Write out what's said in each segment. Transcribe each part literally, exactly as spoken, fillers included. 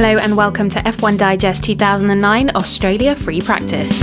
Hello and welcome to F one Digest two thousand nine Australia Free Practice.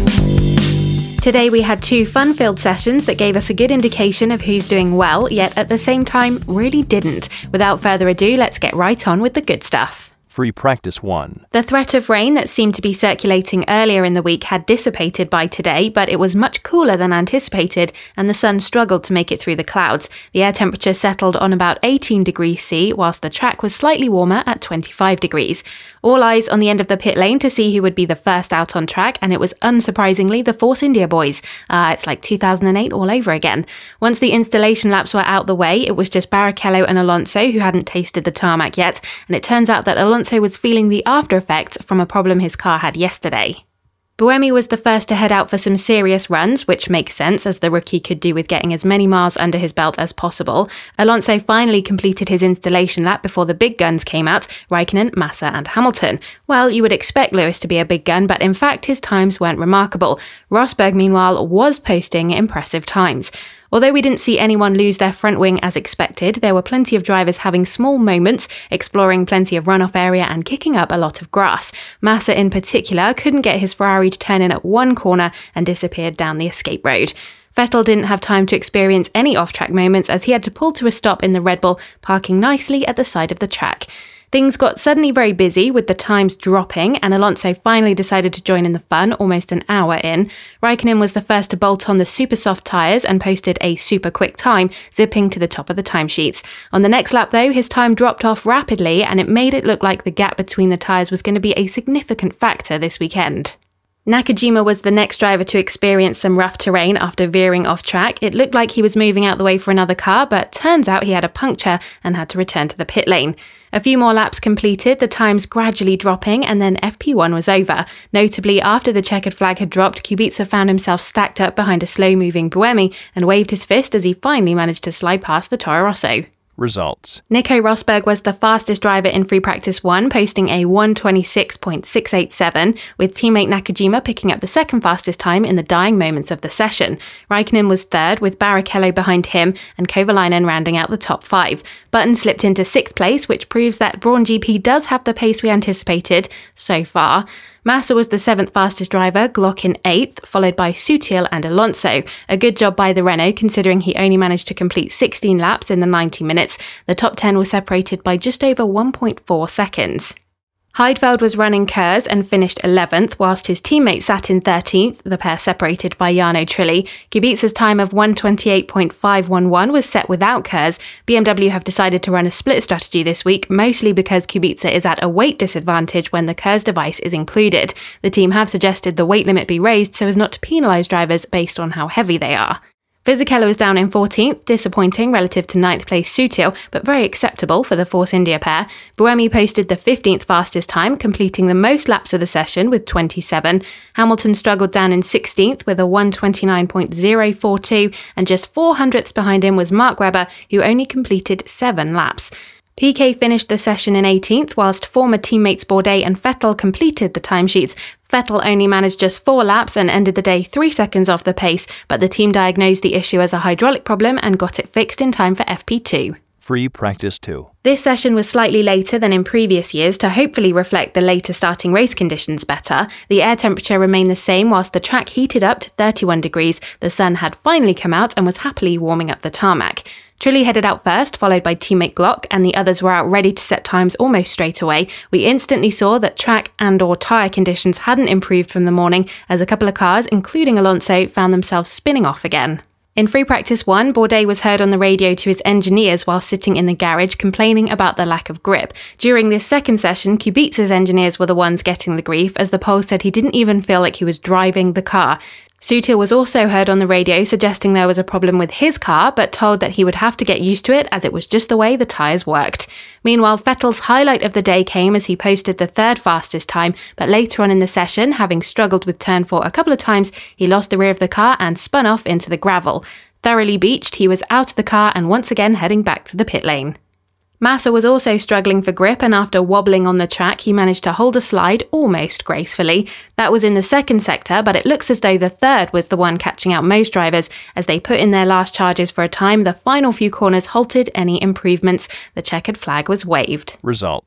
Today we had two fun-filled sessions that gave us a good indication of who's doing well, yet at the same time really didn't. Without further ado, let's get right on with the good stuff. Free Practice one. The threat of rain that seemed to be circulating earlier in the week had dissipated by today, but it was much cooler than anticipated and the sun struggled to make it through the clouds. The air temperature settled on about eighteen degrees C, whilst the track was slightly warmer at twenty-five degrees. All eyes on the end of the pit lane to see who would be the first out on track, and it was unsurprisingly the Force India boys. Uh, it's like two thousand eight all over again. Once the installation laps were out the way, it was just Barrichello and Alonso who hadn't tasted the tarmac yet, and it turns out that Alonso was feeling the after effects from a problem his car had yesterday. Buemi was the first to head out for some serious runs, which makes sense as the rookie could do with getting as many miles under his belt as possible. Alonso finally completed his installation lap before the big guns came out, Raikkonen, Massa and Hamilton. Well, you would expect Lewis to be a big gun, but in fact his times weren't remarkable. Rosberg, meanwhile, was posting impressive times. Although we didn't see anyone lose their front wing as expected, there were plenty of drivers having small moments, exploring plenty of runoff area and kicking up a lot of grass. Massa in particular couldn't get his Ferrari to turn in at one corner and disappeared down the escape road. Vettel didn't have time to experience any off-track moments as he had to pull to a stop in the Red Bull, parking nicely at the side of the track. Things got suddenly very busy with the times dropping and Alonso finally decided to join in the fun almost an hour in. Raikkonen was the first to bolt on the super soft tyres and posted a super quick time, zipping to the top of the timesheets. On the next lap though, his time dropped off rapidly and it made it look like the gap between the tyres was going to be a significant factor this weekend. Nakajima was the next driver to experience some rough terrain after veering off track. It looked like he was moving out the way for another car, but turns out he had a puncture and had to return to the pit lane. A few more laps completed, the times gradually dropping, and then F P one was over. Notably, after the checkered flag had dropped, Kubica found himself stacked up behind a slow-moving Buemi and waved his fist as he finally managed to slide past the Toro Rosso. Results. Nico Rosberg was the fastest driver in Free Practice one, posting a one twenty-six point six eight seven, with teammate Nakajima picking up the second fastest time in the dying moments of the session. Raikkonen was third, with Barrichello behind him, and Kovalainen rounding out the top five. Button slipped into sixth place, which proves that Brawn G P does have the pace we anticipated so far. Massa was the seventh fastest driver, Glock in eighth, followed by Sutil and Alonso. A good job by the Renault, considering he only managed to complete sixteen laps in the ninety minutes. The top ten were separated by just over one point four seconds. Heidfeld was running Kurz and finished eleventh, whilst his teammate sat in thirteenth, the pair separated by Jarno Trulli. Kubica's time of one twenty-eight point five one one was set without Kurz. B M W have decided to run a split strategy this week, mostly because Kubica is at a weight disadvantage when the Kurz device is included. The team have suggested the weight limit be raised so as not to penalise drivers based on how heavy they are. Fisichella was down in fourteenth, disappointing relative to ninth place Sutil, but very acceptable for the Force India pair. Buemi posted the fifteenth fastest time, completing the most laps of the session with twenty-seven. Hamilton struggled down in sixteenth with a one twenty-nine point oh four two, and just four hundredths behind him was Mark Webber, who only completed seven laps. Piquet finished the session in eighteenth, whilst former teammates Bourdais and Vettel completed the timesheets. Vettel only managed just four laps and ended the day three seconds off the pace, but the team diagnosed the issue as a hydraulic problem and got it fixed in time for F P two. Free Practice two. This session was slightly later than in previous years to hopefully reflect the later starting race conditions better. The air temperature remained the same whilst the track heated up to thirty-one degrees. The sun had finally come out and was happily warming up the tarmac. Trulli headed out first, followed by teammate Glock, and the others were out ready to set times almost straight away. We instantly saw that track and or tyre conditions hadn't improved from the morning, as a couple of cars, including Alonso, found themselves spinning off again. In Free Practice one, Bourdais was heard on the radio to his engineers while sitting in the garage complaining about the lack of grip. During this second session, Kubica's engineers were the ones getting the grief, as the poll said he didn't even feel like he was driving the car. Sutil was also heard on the radio suggesting there was a problem with his car, but told that he would have to get used to it as it was just the way the tyres worked. Meanwhile, Vettel's highlight of the day came as he posted the third fastest time, but later on in the session, having struggled with turn four a couple of times, he lost the rear of the car and spun off into the gravel. Thoroughly beached, he was out of the car and once again heading back to the pit lane. Massa was also struggling for grip, and after wobbling on the track, he managed to hold a slide almost gracefully. That was in the second sector, but it looks as though the third was the one catching out most drivers. As they put in their last charges for a time, the final few corners halted any improvements. The checkered flag was waved. Results.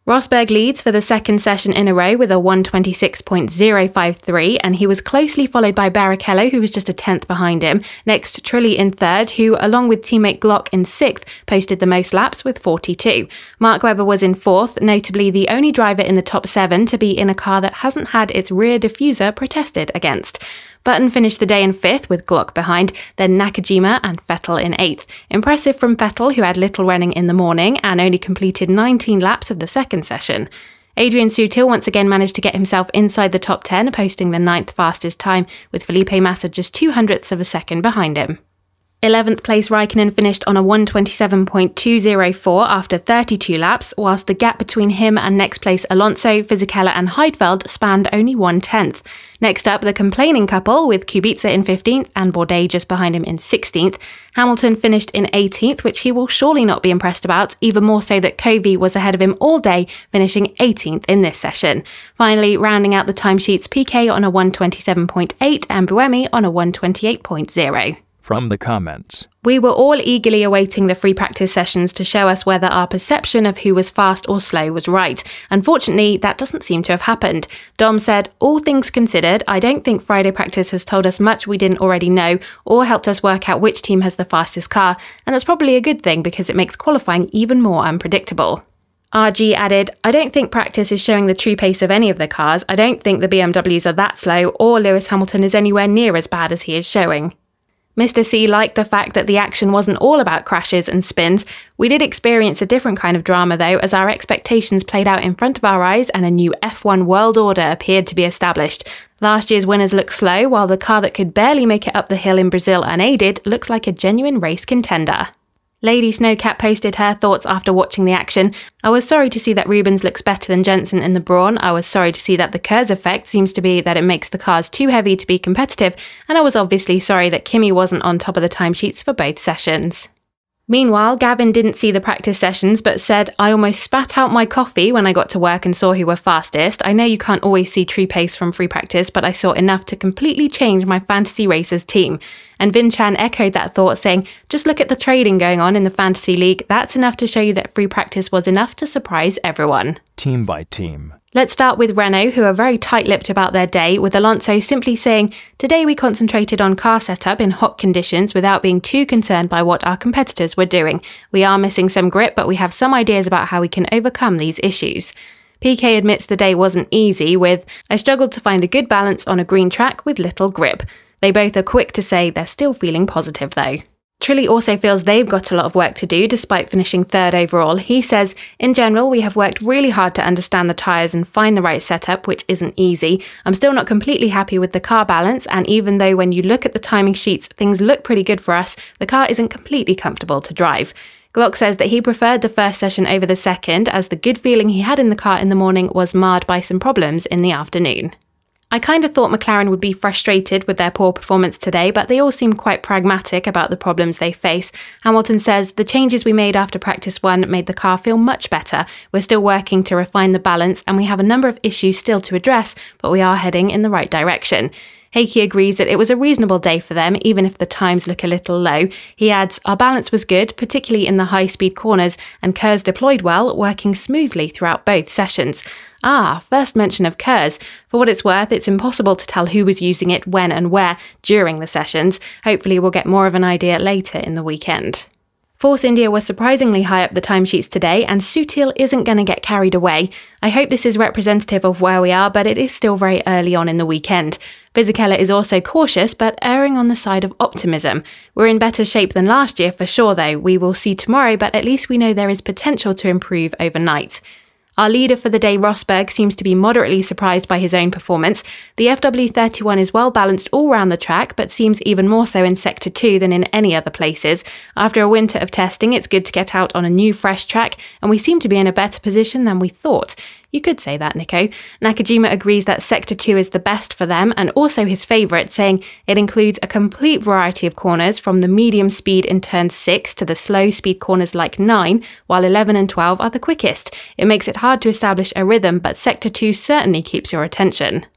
Rosberg leads for the second session in a row with a one twenty-six point oh five three, and he was closely followed by Barrichello, who was just a tenth behind him. Next, Trulli in third, who, along with teammate Glock in sixth, posted the most laps with forty-two. Mark Webber was in fourth, notably the only driver in the top seven to be in a car that hasn't had its rear diffuser protested against. Button finished the day in fifth with Glock behind, then Nakajima and Vettel in eighth. Impressive from Vettel, who had little running in the morning and only completed nineteen laps of the second session. Adrian Sutil once again managed to get himself inside the top ten, posting the ninth fastest time, with Felipe Massa just two hundredths of a second behind him. eleventh place Raikkonen finished on a one twenty-seven point two oh four after thirty-two laps, whilst the gap between him and next place Alonso, Fisichella and Heidfeld spanned only one tenth. Next up, the complaining couple, with Kubica in fifteenth and Bourdais just behind him in sixteenth. Hamilton finished in eighteenth, which he will surely not be impressed about, even more so that Covey was ahead of him all day, finishing eighteenth in this session. Finally, rounding out the timesheets, Piquet on a one twenty-seven point eight and Buemi on a one twenty-eight point oh. From the comments. We were all eagerly awaiting the free practice sessions to show us whether our perception of who was fast or slow was right. Unfortunately, that doesn't seem to have happened. Dom said, all things considered, I don't think Friday practice has told us much we didn't already know or helped us work out which team has the fastest car, and that's probably a good thing because it makes qualifying even more unpredictable. R G added, I don't think practice is showing the true pace of any of the cars. I don't think the B M Ws are that slow or Lewis Hamilton is anywhere near as bad as he is showing. Mister C liked the fact that the action wasn't all about crashes and spins. We did experience a different kind of drama though, as our expectations played out in front of our eyes and a new F one world order appeared to be established. Last year's winners look slow, while the car that could barely make it up the hill in Brazil unaided looks like a genuine race contender. Lady Snowcat posted her thoughts after watching the action. I was sorry to see that Rubens looks better than Jensen in the Brawn. I was sorry to see that the Kurz effect seems to be that it makes the cars too heavy to be competitive. And I was obviously sorry that Kimi wasn't on top of the timesheets for both sessions. Meanwhile, Gavin didn't see the practice sessions but said, I almost spat out my coffee when I got to work and saw who were fastest. I know you can't always see true pace from free practice, but I saw enough to completely change my Fantasy Racers team. And Vin Chan echoed that thought, saying, just look at the trading going on in the Fantasy League. That's enough to show you that free practice was enough to surprise everyone. Team by team. Let's start with Renault, who are very tight-lipped about their day, with Alonso simply saying, today we concentrated on car setup in hot conditions without being too concerned by what our competitors were doing. We are missing some grip, but we have some ideas about how we can overcome these issues. Piquet admits the day wasn't easy with, I struggled to find a good balance on a green track with little grip. They both are quick to say they're still feeling positive though. Trulli also feels they've got a lot of work to do despite finishing third overall. He says, in general, we have worked really hard to understand the tyres and find the right setup, which isn't easy. I'm still not completely happy with the car balance, and even though when you look at the timing sheets, things look pretty good for us, the car isn't completely comfortable to drive. Glock says that he preferred the first session over the second, as the good feeling he had in the car in the morning was marred by some problems in the afternoon. I kind of thought McLaren would be frustrated with their poor performance today, but they all seem quite pragmatic about the problems they face. Hamilton says, the changes we made after practice one made the car feel much better. We're still working to refine the balance and we have a number of issues still to address, but we are heading in the right direction. Heikki agrees that it was a reasonable day for them, even if the times look a little low. He adds, our balance was good, particularly in the high-speed corners, and Kurz deployed well, working smoothly throughout both sessions. Ah, first mention of Kurz. For what it's worth, it's impossible to tell who was using it, when and where during the sessions. Hopefully we'll get more of an idea later in the weekend. Force India was surprisingly high up the timesheets today, and Sutil isn't going to get carried away. I hope this is representative of where we are, but it is still very early on in the weekend. Fisichella is also cautious, but erring on the side of optimism. We're in better shape than last year for sure though. We will see tomorrow, but at least we know there is potential to improve overnight. Our leader for the day, Rosberg, seems to be moderately surprised by his own performance. The F W thirty-one is well balanced all round the track, but seems even more so in Sector two than in any other places. After a winter of testing, it's good to get out on a new fresh track, and we seem to be in a better position than we thought. You could say that, Nico. Nakajima agrees that Sector two is the best for them and also his favourite, saying it includes a complete variety of corners from the medium speed in turn six to the slow speed corners like nine, while eleven and twelve are the quickest. It makes it hard to establish a rhythm, but Sector two certainly keeps your attention.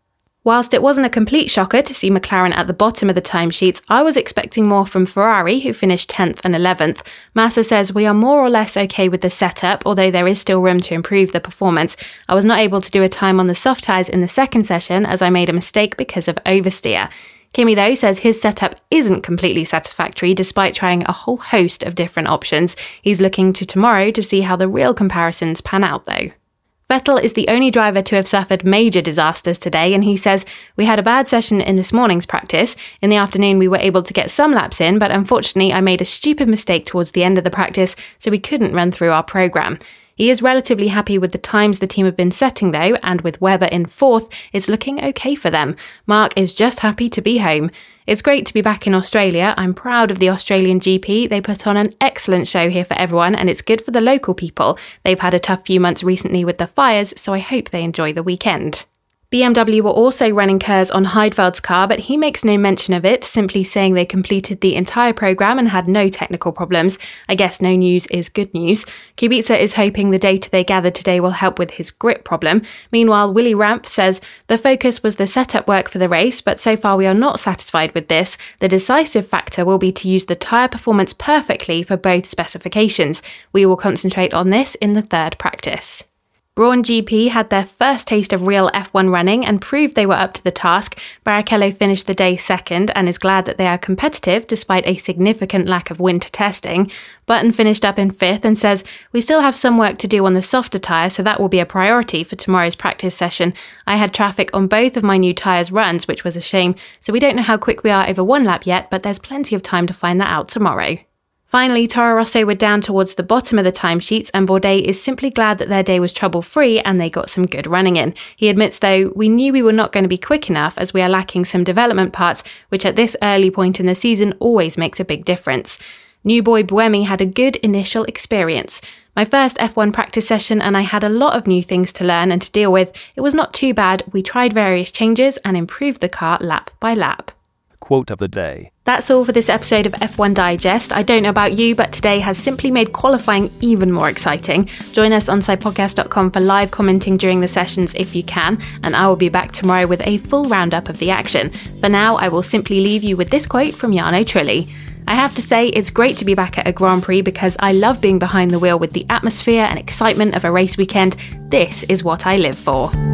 Whilst it wasn't a complete shocker to see McLaren at the bottom of the timesheets, I was expecting more from Ferrari, who finished tenth and eleventh. Massa says, "We are more or less okay with the setup, although there is still room to improve the performance. I was not able to do a time on the soft tyres in the second session as I made a mistake because of oversteer." Kimi, though, says his setup isn't completely satisfactory despite trying a whole host of different options. He's looking to tomorrow to see how the real comparisons pan out, though. Vettel is the only driver to have suffered major disasters today, and he says, "We had a bad session in this morning's practice. In the afternoon we were able to get some laps in, but unfortunately I made a stupid mistake towards the end of the practice, so we couldn't run through our programme." He is relatively happy with the times the team have been setting though, and with Webber in fourth, it's looking okay for them. Mark is just happy to be home. "It's great to be back in Australia. I'm proud of the Australian G P. They put on an excellent show here for everyone, and it's good for the local people. They've had a tough few months recently with the fires, so I hope they enjoy the weekend." B M W were also running Kurz on Heidfeld's car, but he makes no mention of it, simply saying they completed the entire programme and had no technical problems. I guess no news is good news. Kubica is hoping the data they gathered today will help with his grip problem. Meanwhile, Willy Ramph says, "The focus was the setup work for the race, but so far we are not satisfied with this. The decisive factor will be to use the tyre performance perfectly for both specifications. We will concentrate on this in the third practice." Brawn G P had their first taste of real F one running and proved they were up to the task. Barrichello finished the day second and is glad that they are competitive despite a significant lack of winter testing. Button finished up in fifth and says, "We still have some work to do on the softer tyre, so that will be a priority for tomorrow's practice session. I had traffic on both of my new tyres runs, which was a shame, so we don't know how quick we are over one lap yet, but there's plenty of time to find that out tomorrow." Finally, Toro Rosso were down towards the bottom of the timesheets, and Bourdais is simply glad that their day was trouble-free and they got some good running in. He admits, though, "We knew we were not going to be quick enough as we are lacking some development parts, which at this early point in the season always makes a big difference." New boy Buemi had a good initial experience. "My first F one practice session and I had a lot of new things to learn and to deal with. It was not too bad. We tried various changes and improved the car lap by lap." Quote of the day. That's all for this episode of F one Digest. I don't know about you, but today has simply made qualifying even more exciting. Join us on side podcast dot com for live commenting during the sessions if you can, and I will be back tomorrow with a full roundup of the action. For now, I will simply leave you with this quote from Jarno Trulli. "I have to say, it's great to be back at a Grand Prix because I love being behind the wheel with the atmosphere and excitement of a race weekend. This is what I live for."